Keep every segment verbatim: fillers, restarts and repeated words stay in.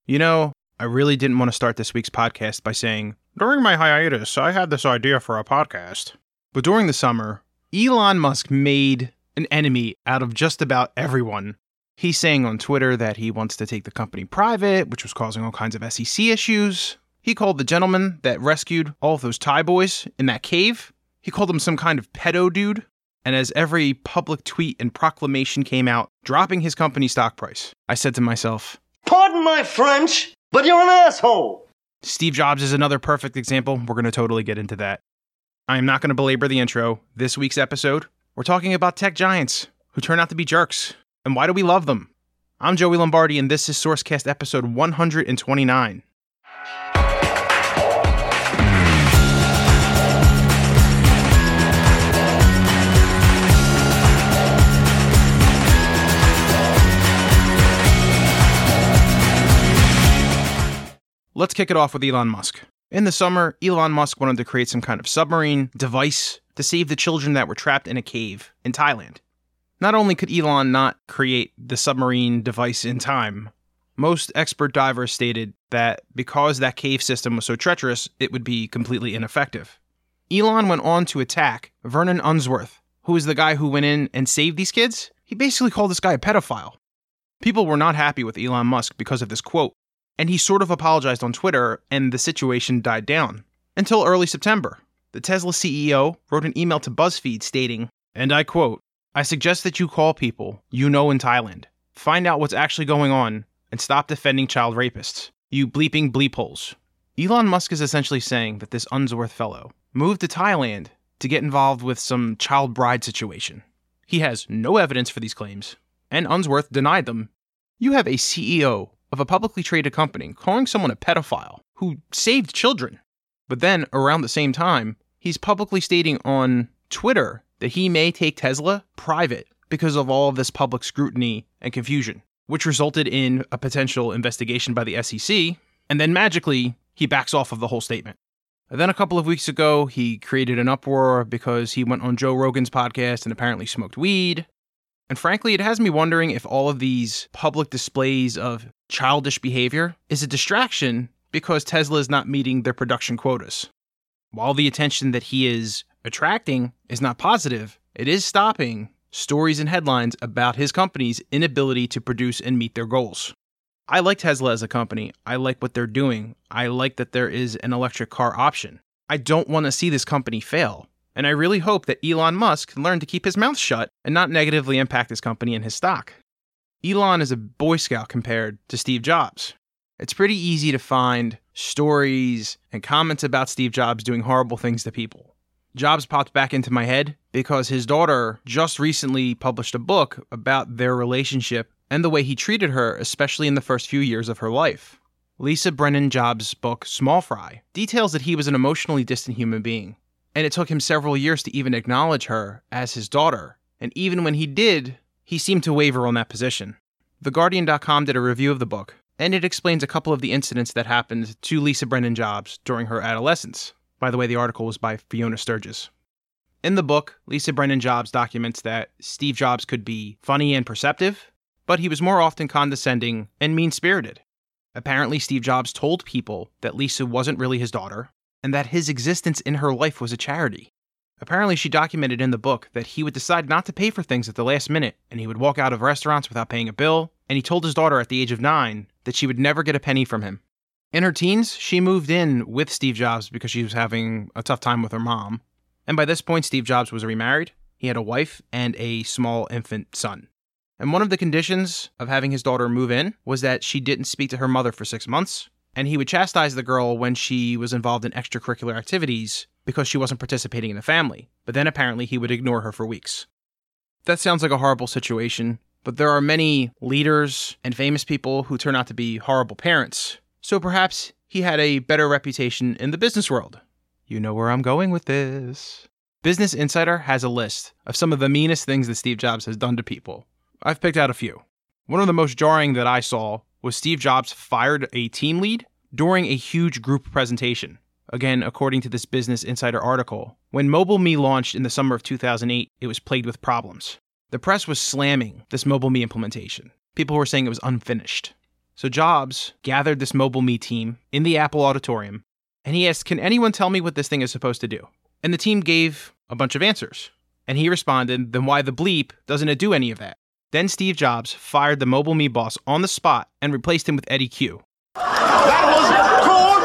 You know, I really didn't want to start this week's podcast by saying, during my hiatus, I had this idea for a podcast. But during the summer, Elon Musk made an enemy out of just about everyone. He's saying on Twitter that he wants to take the company private, which was causing all kinds of S E C issues. He called the gentleman that rescued all of those Thai boys in that cave, he called him some kind of pedo dude. And as every public tweet and proclamation came out, dropping his company stock price, I said to myself, pardon my French, but you're an asshole. Steve Jobs is another perfect example. We're going to totally get into that. I am not going to belabor the intro. This week's episode, we're talking about tech giants who turn out to be jerks. And why do we love them? I'm Joey Lombardi, and this is Sourcecast episode one hundred twenty-nine. Let's kick it off with Elon Musk. In the summer, Elon Musk wanted to create some kind of submarine device to save the children that were trapped in a cave in Thailand. Not only could Elon not create the submarine device in time, most expert divers stated that because that cave system was so treacherous, it would be completely ineffective. Elon went on to attack Vernon Unsworth, who is the guy who went in and saved these kids. He basically called this guy a pedophile. People were not happy with Elon Musk because of this quote, and he sort of apologized on Twitter, and the situation died down. Until early September, the Tesla C E O wrote an email to BuzzFeed stating, and I quote, I suggest that you call people you know in Thailand, find out what's actually going on, and stop defending child rapists. You bleeping bleep holes. Elon Musk is essentially saying that this Unsworth fellow moved to Thailand to get involved with some child bride situation. He has no evidence for these claims, and Unsworth denied them. You have a C E O of a publicly traded company calling someone a pedophile who saved children. But then, around the same time, he's publicly stating on Twitter that he may take Tesla private because of all of this public scrutiny and confusion, which resulted in a potential investigation by the S E C, and then magically, he backs off of the whole statement. And then a couple of weeks ago, he created an uproar because he went on Joe Rogan's podcast and apparently smoked weed. And frankly, it has me wondering if all of these public displays of childish behavior is a distraction because Tesla is not meeting their production quotas. While the attention that he is attracting is not positive, it is stopping stories and headlines about his company's inability to produce and meet their goals. I like Tesla as a company. I like what they're doing. I like that there is an electric car option. I don't want to see this company fail. And I really hope that Elon Musk can learn to keep his mouth shut and not negatively impact his company and his stock. Elon is a Boy Scout compared to Steve Jobs. It's pretty easy to find stories and comments about Steve Jobs doing horrible things to people. Jobs popped back into my head because his daughter just recently published a book about their relationship and the way he treated her, especially in the first few years of her life. Lisa Brennan Jobs' book, Small Fry, details that he was an emotionally distant human being. And it took him several years to even acknowledge her as his daughter. And even when he did, he seemed to waver on that position. The Guardian dot com did a review of the book, and it explains a couple of the incidents that happened to Lisa Brennan Jobs during her adolescence. By the way, the article was by Fiona Sturgis. In the book, Lisa Brennan Jobs documents that Steve Jobs could be funny and perceptive, but he was more often condescending and mean-spirited. Apparently, Steve Jobs told people that Lisa wasn't really his daughter, and that his existence in her life was a charity. Apparently, she documented in the book that he would decide not to pay for things at the last minute, and he would walk out of restaurants without paying a bill, and he told his daughter at the age of nine that she would never get a penny from him. In her teens, she moved in with Steve Jobs because she was having a tough time with her mom, and by this point, Steve Jobs was remarried, he had a wife, and a small infant son. And one of the conditions of having his daughter move in was that she didn't speak to her mother for six months, and he would chastise the girl when she was involved in extracurricular activities because she wasn't participating in the family. But then apparently he would ignore her for weeks. That sounds like a horrible situation, but there are many leaders and famous people who turn out to be horrible parents. So perhaps he had a better reputation in the business world. You know where I'm going with this. Business Insider has a list of some of the meanest things that Steve Jobs has done to people. I've picked out a few. One of the most jarring that I saw was Steve Jobs fired a team lead during a huge group presentation. Again, according to this Business Insider article, when MobileMe launched in the summer of two thousand eight, it was plagued with problems. The press was slamming this MobileMe implementation. People were saying it was unfinished. So Jobs gathered this Mobile Me team in the Apple auditorium, and he asked, can anyone tell me what this thing is supposed to do? And the team gave a bunch of answers. And he responded, then why the bleep doesn't it do any of that? Then Steve Jobs fired the Mobile Me boss on the spot and replaced him with Eddie Q. That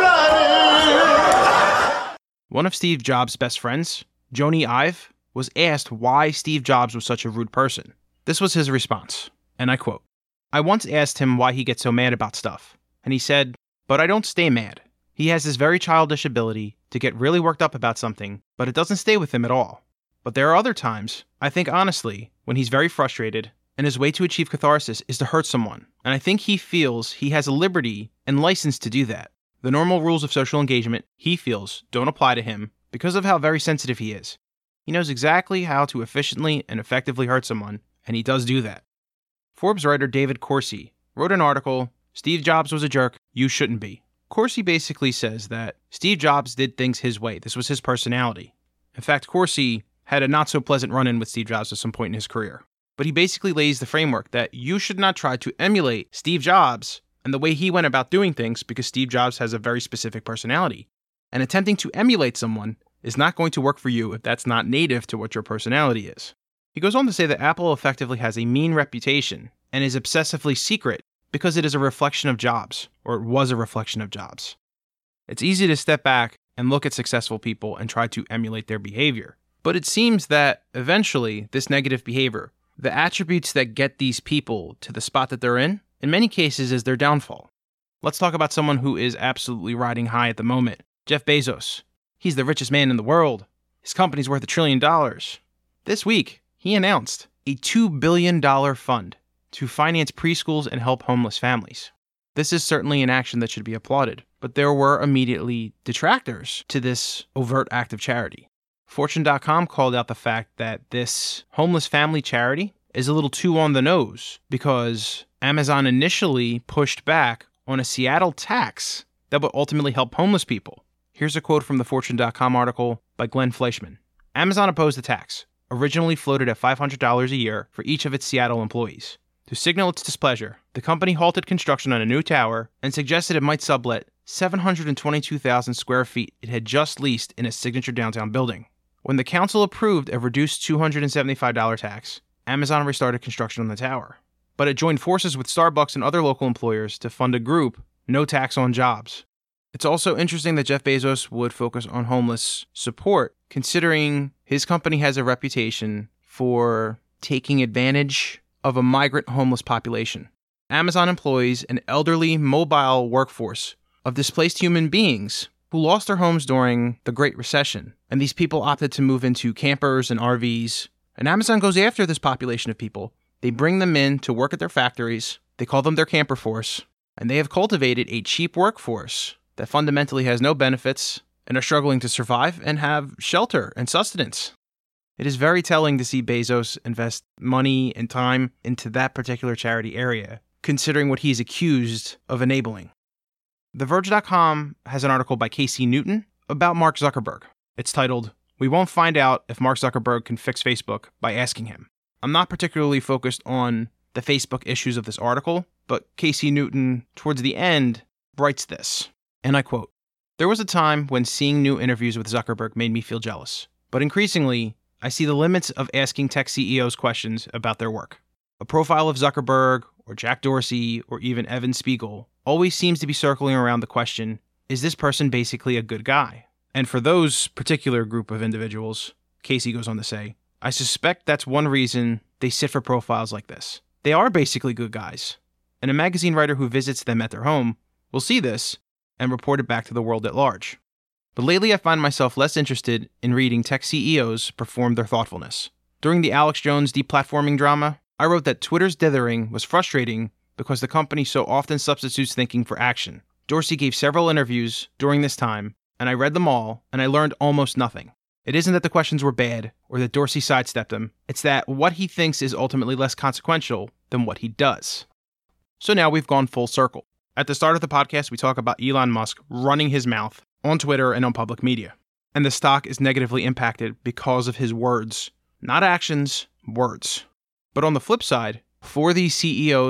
was cold-blooded! One of Steve Jobs' best friends, Joni Ive, was asked why Steve Jobs was such a rude person. This was his response, and I quote, I once asked him why he gets so mad about stuff, and he said, but I don't stay mad. He has this very childish ability to get really worked up about something, but it doesn't stay with him at all. But there are other times, I think honestly, when he's very frustrated, and his way to achieve catharsis is to hurt someone, and I think he feels he has a liberty and license to do that. The normal rules of social engagement, he feels, don't apply to him because of how very sensitive he is. He knows exactly how to efficiently and effectively hurt someone, and he does do that. Forbes writer David Corsi wrote an article, Steve Jobs was a jerk, you shouldn't be. Corsi basically says that Steve Jobs did things his way. This was his personality. In fact, Corsi had a not-so-pleasant run-in with Steve Jobs at some point in his career. But he basically lays the framework that you should not try to emulate Steve Jobs and the way he went about doing things because Steve Jobs has a very specific personality. And attempting to emulate someone is not going to work for you if that's not native to what your personality is. He goes on to say that Apple effectively has a mean reputation and is obsessively secret because it is a reflection of Jobs, or it was a reflection of Jobs. It's easy to step back and look at successful people and try to emulate their behavior. But it seems that eventually this negative behavior, the attributes that get these people to the spot that they're in, in many cases is their downfall. Let's talk about someone who is absolutely riding high at the moment, Jeff Bezos. He's the richest man in the world. His company's worth a trillion dollars. This week, he announced a two billion dollars fund to finance preschools and help homeless families. This is certainly an action that should be applauded, but there were immediately detractors to this overt act of charity. Fortune dot com called out the fact that this homeless family charity is a little too on the nose because Amazon initially pushed back on a Seattle tax that would ultimately help homeless people. Here's a quote from the Fortune dot com article by Glenn Fleischman. Amazon opposed the tax, originally floated at five hundred dollars a year for each of its Seattle employees. To signal its displeasure, the company halted construction on a new tower and suggested it might sublet seven hundred twenty-two thousand square feet it had just leased in a signature downtown building. When the council approved a reduced two hundred seventy-five dollars tax, Amazon restarted construction on the tower. But it joined forces with Starbucks and other local employers to fund a group, No Tax on Jobs. It's also interesting that Jeff Bezos would focus on homeless support, considering his company has a reputation for taking advantage of a migrant homeless population. Amazon employs an elderly, mobile workforce of displaced human beings who lost their homes during the Great Recession, and these people opted to move into campers and R Vs. And Amazon goes after this population of people. They bring them in to work at their factories, they call them their camper force, and they have cultivated a cheap workforce that fundamentally has no benefits and are struggling to survive and have shelter and sustenance. It is very telling to see Bezos invest money and time into that particular charity area, considering what he's accused of enabling. The Verge dot com has an article by Casey Newton about Mark Zuckerberg. It's titled, We Won't Find Out If Mark Zuckerberg Can Fix Facebook by Asking Him. I'm not particularly focused on the Facebook issues of this article, but Casey Newton, towards the end, writes this, and I quote, There was a time when seeing new interviews with Zuckerberg made me feel jealous, but increasingly, I see the limits of asking tech C E Os questions about their work. A profile of Zuckerberg, or Jack Dorsey, or even Evan Spiegel always seems to be circling around the question, is this person basically a good guy? And for those particular group of individuals, Casey goes on to say, I suspect that's one reason they sit for profiles like this. They are basically good guys, and a magazine writer who visits them at their home will see this and report it back to the world at large. But lately I find myself less interested in reading tech C E Os perform their thoughtfulness. During the Alex Jones deplatforming drama, I wrote that Twitter's dithering was frustrating because the company so often substitutes thinking for action. Dorsey gave several interviews during this time, and I read them all, and I learned almost nothing. It isn't that the questions were bad, or that Dorsey sidestepped them. It's that what he thinks is ultimately less consequential than what he does. So now we've gone full circle. At the start of the podcast, we talk about Elon Musk running his mouth on Twitter and on public media. And the stock is negatively impacted because of his words. Not actions, words. But on the flip side, for these C E Os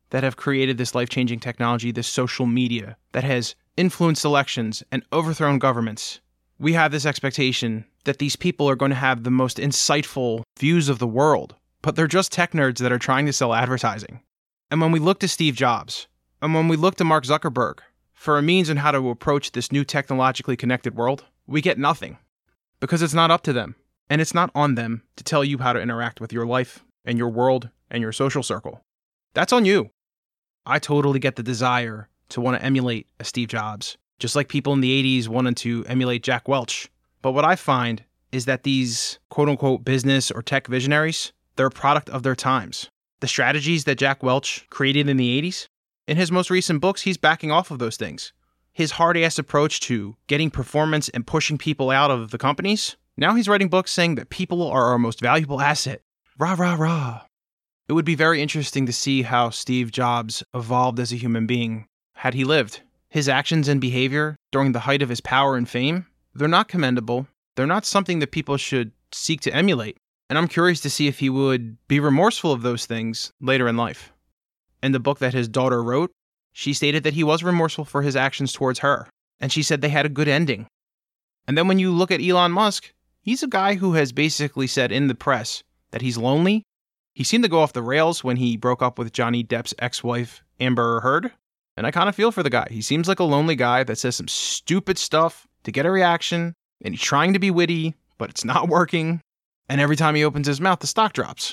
that have created this life-changing technology, this social media that has influenced elections and overthrown governments, we have this expectation that these people are going to have the most insightful views of the world, but they're just tech nerds that are trying to sell advertising. And when we look to Steve Jobs, and when we look to Mark Zuckerberg for a means on how to approach this new technologically connected world, we get nothing. Because it's not up to them, and it's not on them to tell you how to interact with your life and your world and your social circle. That's on you. I totally get the desire to want to emulate a Steve Jobs, just like people in the eighties wanted to emulate Jack Welch. But what I find is that these quote-unquote business or tech visionaries, they're a product of their times. The strategies that Jack Welch created in the eighties, in his most recent books, he's backing off of those things. His hard-ass approach to getting performance and pushing people out of the companies, now he's writing books saying that people are our most valuable asset. Rah, rah, rah. It would be very interesting to see how Steve Jobs evolved as a human being had he lived. His actions and behavior during the height of his power and fame, they're not commendable. They're not something that people should seek to emulate. And I'm curious to see if he would be remorseful of those things later in life. In the book that his daughter wrote, she stated that he was remorseful for his actions towards her. And she said they had a good ending. And then when you look at Elon Musk, he's a guy who has basically said in the press that he's lonely. He seemed to go off the rails when he broke up with Johnny Depp's ex-wife, Amber Heard. And I kind of feel for the guy. He seems like a lonely guy that says some stupid stuff to get a reaction. And he's trying to be witty, but it's not working. And every time he opens his mouth, the stock drops.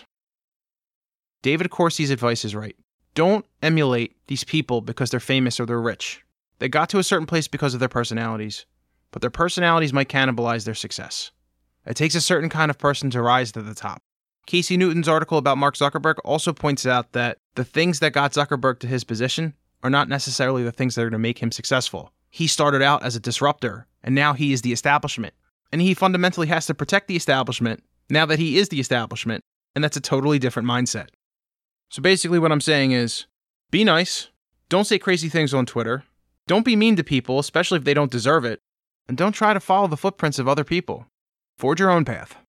David Corsi's advice is right. Don't emulate these people because they're famous or they're rich. They got to a certain place because of their personalities, but their personalities might cannibalize their success. It takes a certain kind of person to rise to the top. Casey Newton's article about Mark Zuckerberg also points out that the things that got Zuckerberg to his position are not necessarily the things that are going to make him successful. He started out as a disruptor, and now he is the establishment. And he fundamentally has to protect the establishment now that he is the establishment, and that's a totally different mindset. So basically what I'm saying is, be nice, don't say crazy things on Twitter, don't be mean to people, especially if they don't deserve it, and don't try to follow the footprints of other people. Forge your own path.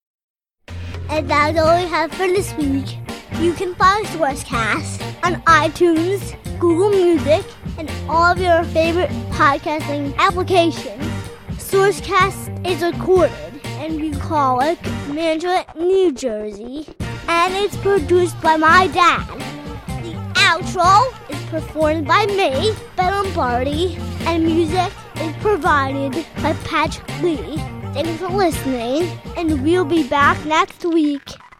And that's all we have for this week. You can find Sourcecast on iTunes, Google Music, and all of your favorite podcasting applications. Sourcecast is recorded in Bucolic, Mantua, New Jersey, and it's produced by my dad. The outro is performed by me, Ben Lombardi, and music is provided by Patrick Lee. Thanks for listening, and we'll be back next week.